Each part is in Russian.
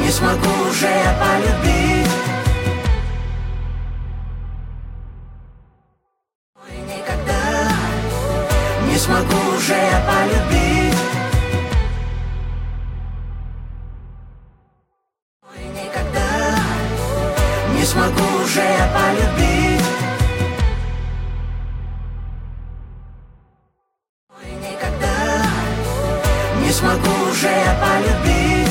Не смогу уже я полюбить. Ой, никогда не смогу уже я полюбить. Ой, никогда не смогу уже я полюбить. Ой, никогда не смогу уже я полюбить.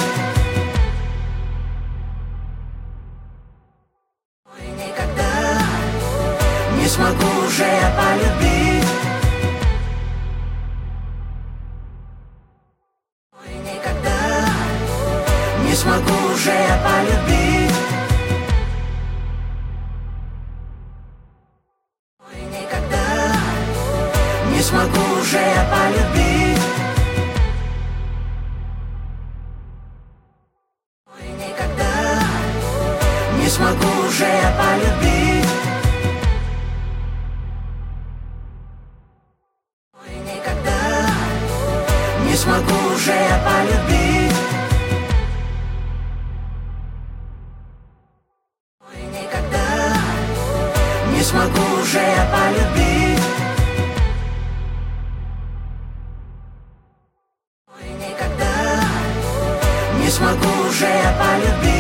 Ой, никогда не смогу уже я полюбить. Ой, никогда не смогу уже я полюбить. Ой, никогда не смогу уже я полюбить. Ой, никогда не смогу уже я полюбить. Ой, никогда не смогу уже я полюбить. Ой, никогда не смогу уже я полюбить. Ой, никогда не смогу уже я полюбить.